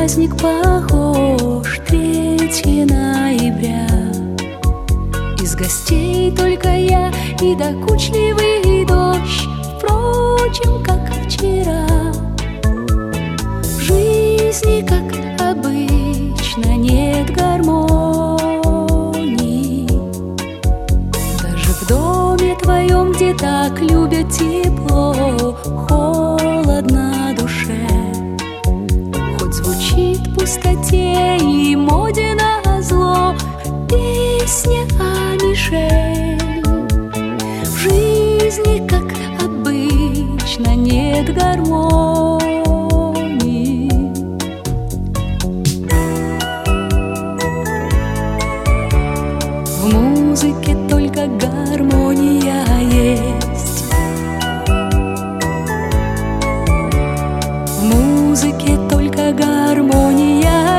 праздник похож, 3 ноября. Из гостей только я и докучливый дождь, впрочем, как вчера. В жизни, как обычно, нет гармонии. Даже в доме твоем, где так любят тепло, холодно душе. Хоть звучит в пустоте и моде на зло песня о Мишель. В жизни, как обычно, нет гармонии. В музыке только гармония есть. В музыке только гармония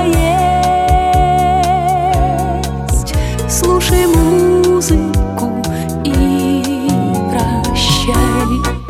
есть. Слушай музыку и прощай.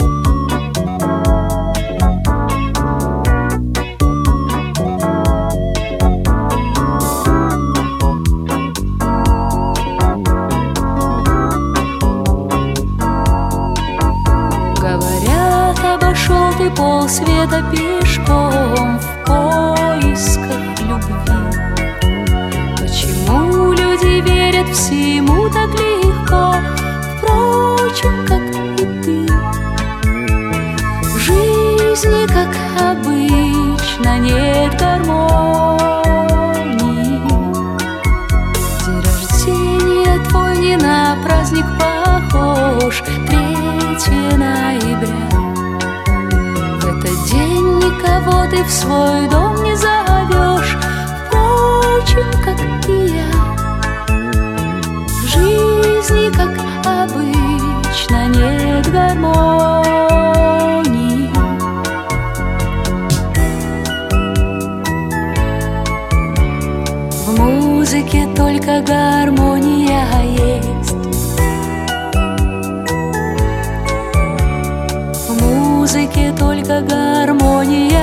Говорят, обошел ты полсвета пешком в поисках любви. Почему люди верят всему так легко, впрочем, как и ты? В жизни, как обычно, нет гармонии. День рождения твой не на праздник похож, 3 ноября. В этот день никого ты в свой дом не зовешь, впрочем, как и я. В жизни, как обычно, нет гармонии. В музыке только гармония есть. В музыке только гармония